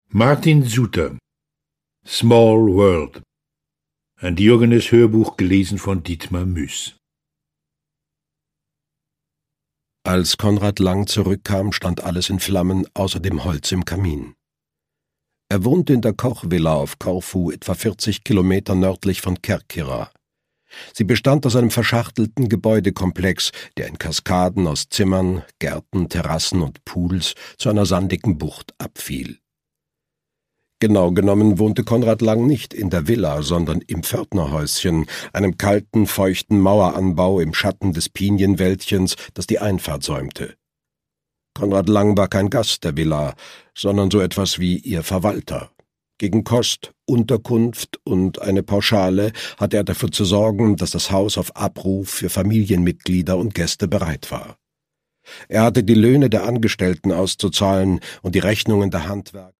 Martin Suter, Small World. Ein Diogenes-Hörbuch gelesen von Dietmar Müß. Als Konrad Lang zurückkam, stand alles in Flammen, außer dem Holz im Kamin. Er wohnte in der Koch-Villa auf Korfu, etwa 40 Kilometer nördlich von Kerkyra. Sie bestand aus einem verschachtelten Gebäudekomplex, der in Kaskaden aus Zimmern, Gärten, Terrassen und Pools zu einer sandigen Bucht abfiel. Genau genommen wohnte Konrad Lang nicht in der Villa, sondern im Pförtnerhäuschen, einem kalten, feuchten Maueranbau im Schatten des Pinienwäldchens, das die Einfahrt säumte. Konrad Lang war kein Gast der Villa, sondern so etwas wie ihr Verwalter. Gegen Kost, Unterkunft und eine Pauschale hatte er dafür zu sorgen, dass das Haus auf Abruf für Familienmitglieder und Gäste bereit war. Er hatte die Löhne der Angestellten auszuzahlen und die Rechnungen der Handwerker